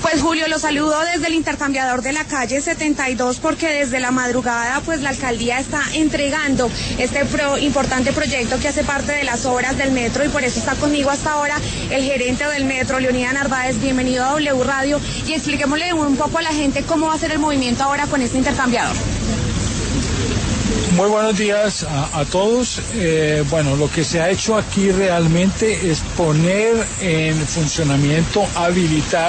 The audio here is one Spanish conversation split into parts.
Pues Julio, lo saludo desde el intercambiador de la calle 72 porque desde la madrugada pues la alcaldía está entregando este importante proyecto que hace parte de las obras del metro y por eso está conmigo hasta ahora el gerente del metro, Leonidas Narváez. Bienvenido a W Radio y expliquémosle un poco a la gente cómo va a ser el movimiento ahora con este intercambiador. Muy buenos días a todos. Bueno, lo que se ha hecho aquí realmente es poner en funcionamiento, habilitar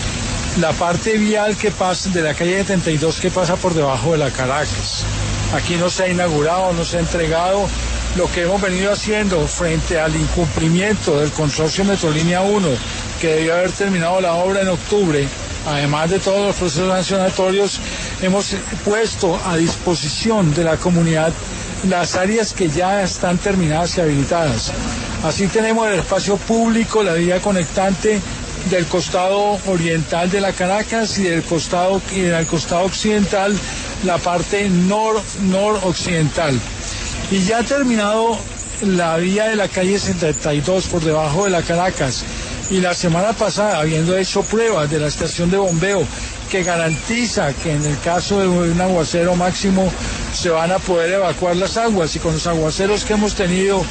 la parte vial que pasa de la calle 72 que pasa por debajo de la Caracas. Aquí no se ha inaugurado, no se ha entregado. Lo que hemos venido haciendo frente al incumplimiento del consorcio Metrolínea 1, que debió haber terminado la obra en octubre, además de todos los procesos sancionatorios, hemos puesto a disposición de la comunidad las áreas que ya están terminadas y habilitadas. Así tenemos el espacio público, la vía conectante del costado oriental de la Caracas y del costado occidental, la parte noroccidental. Y ya ha terminado la vía de la calle 72 por debajo de la Caracas. Y la semana pasada, habiendo hecho pruebas de la estación de bombeo que garantiza que en el caso de un aguacero máximo se van a poder evacuar las aguas, y con los aguaceros que hemos tenido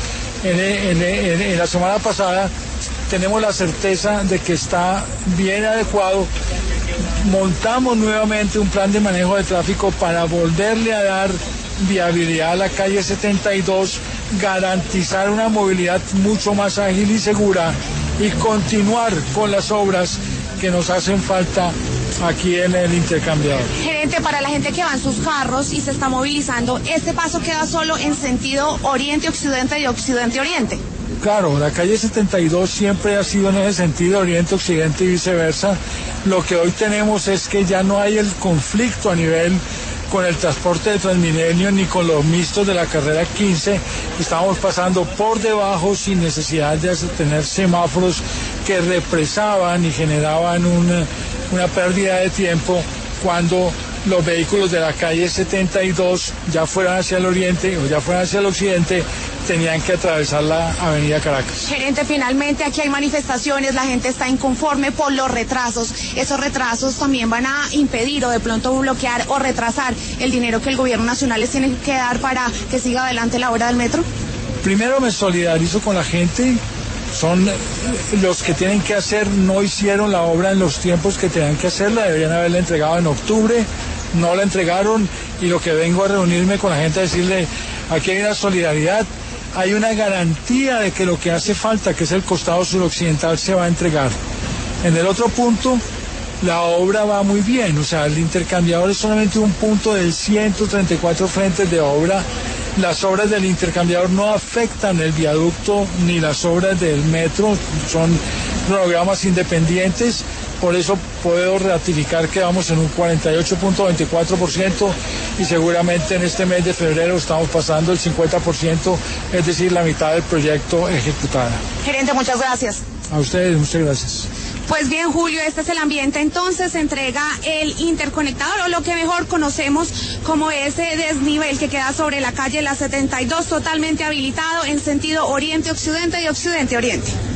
en la semana pasada, tenemos la certeza de que está bien adecuado. Montamos nuevamente un plan de manejo de tráfico para volverle a dar viabilidad a la calle 72, garantizar una movilidad mucho más ágil y segura y continuar con las obras que nos hacen falta aquí en el intercambiador. Gerente, para la gente que va en sus carros y se está movilizando, ¿este paso queda solo en sentido oriente-occidente y occidente-oriente? Claro, la calle 72 siempre ha sido en ese sentido, oriente-occidente y viceversa. Lo que hoy tenemos es que ya no hay el conflicto a nivel con el transporte de Transmilenio ni con los mixtos de la carrera 15. Estamos pasando por debajo sin necesidad de tener semáforos que represaban y generaban una pérdida de tiempo cuando los vehículos de la calle 72, ya fueran hacia el oriente o ya fueran hacia el occidente, tenían que atravesar la avenida Caracas. Gerente, finalmente aquí hay manifestaciones, la gente está inconforme por los retrasos. Esos retrasos también van a impedir o de pronto bloquear o retrasar el dinero que el gobierno nacional les tiene que dar para que siga adelante la obra del metro. Primero me solidarizo con la gente. Son los que tienen que hacer, no hicieron la obra en los tiempos que tenían que hacerla, deberían haberla entregado en octubre, no la entregaron, y lo que vengo a reunirme con la gente a decirle, aquí hay una solidaridad, hay una garantía de que lo que hace falta, que es el costado suroccidental, se va a entregar. En el otro punto, la obra va muy bien, o sea, el intercambiador es solamente un punto de 134 frentes de obra. Las obras del intercambiador no afectan el viaducto ni las obras del metro, son programas independientes, por eso puedo ratificar que vamos en un 48.24% y seguramente en este mes de febrero estamos pasando el 50%, es decir, la mitad del proyecto ejecutada. Gerente, muchas gracias. A ustedes, muchas gracias. Pues bien, Julio, este es el ambiente. Entonces se entrega el interconectador, o lo que mejor conocemos como ese desnivel que queda sobre la calle La 72, totalmente habilitado en sentido oriente-occidente y occidente-oriente.